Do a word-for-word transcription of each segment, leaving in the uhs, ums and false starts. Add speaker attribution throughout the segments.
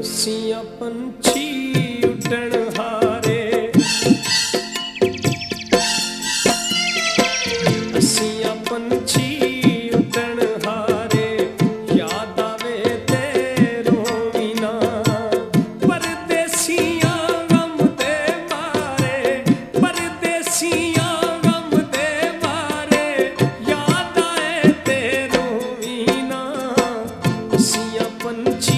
Speaker 1: सिया पंछी उड़न हारे, सिया पंछी उड़न हारे, याद आवे तेरो मीना, परदेसिया गम दे मारे, परदेसिया गम दे मारे, याद आए तेरो मीना, सिया पंछी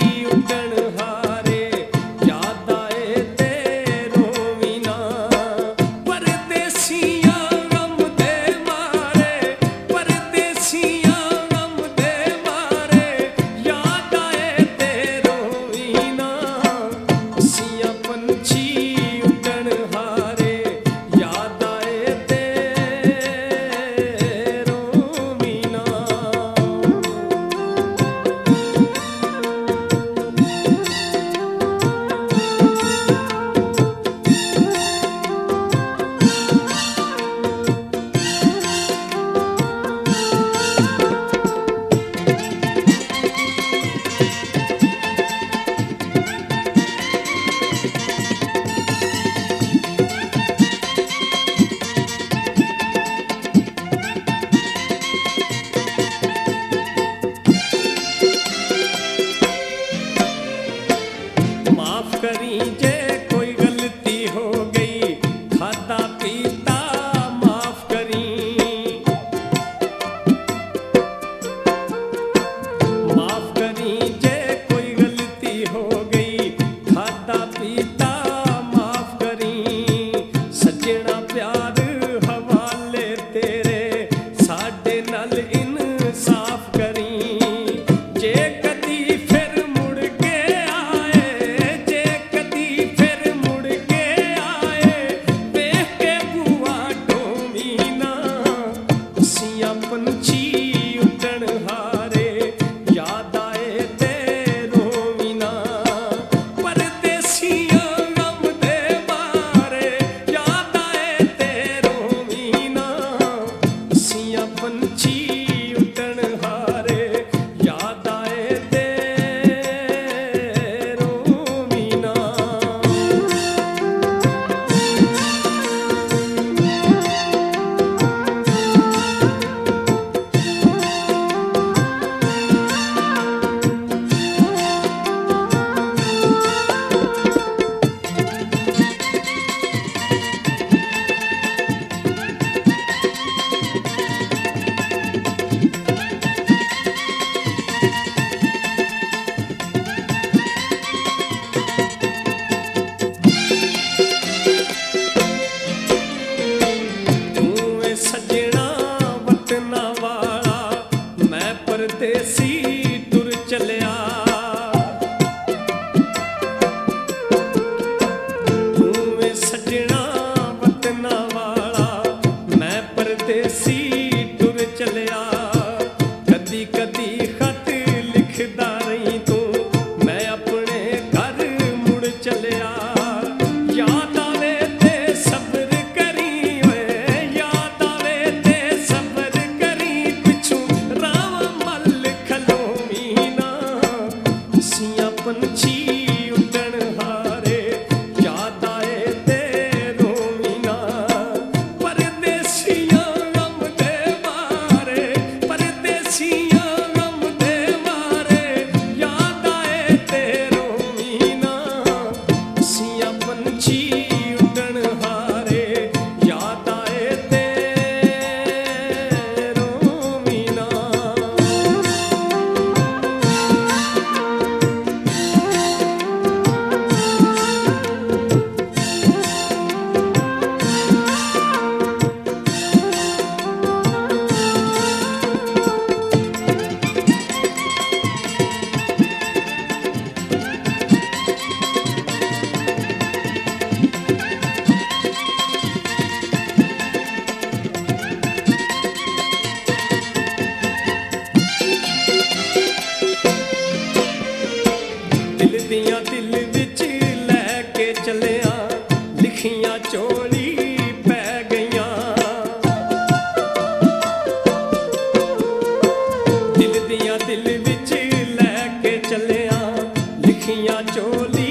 Speaker 1: करी जे कोई गलती हो गई, खाता पीता माफ करी, माफ करी जे कोई गलती हो गई, खाता पीता माफ करी, सजना प्यार हवाले तेरे, साडे नाल इंसाफ करी, जे कदी फिर मुड़ के आए, पंछी उड़न हारे, याद आए तेरो मीना, परदेसिया गम दे मारे, याद आए तेरो मीना, सिया पंछी उड़न हारे, याद आए तेरो मीना। परदेसी टुर चलिया, तू वे सजना वतना वाला, मैं परदेसी टुर चलिया, कदी कदी खत लिखदा रही तू, मैं अपने घर मुड़ चलिया, याद आवे ते सब्र करी वे, याद आवे ते सब्र करी, पिछू सिया पंछी उड़न हारे, याद आए तेरो मीना, परदेसिया गम दे मारे, परदेसिया गम दे मारे, याद आए तेरो मीना, सिया पंछी उड़न हारे, याद आए तेरो मीना। दिल दियां दिल विच लैके चलिया, लिखियां चोली पै गईयां, दिल दियां दिल विच लैके चलिया, लिखियां ਲਿਖੀਆਂ ਝੋਲੀ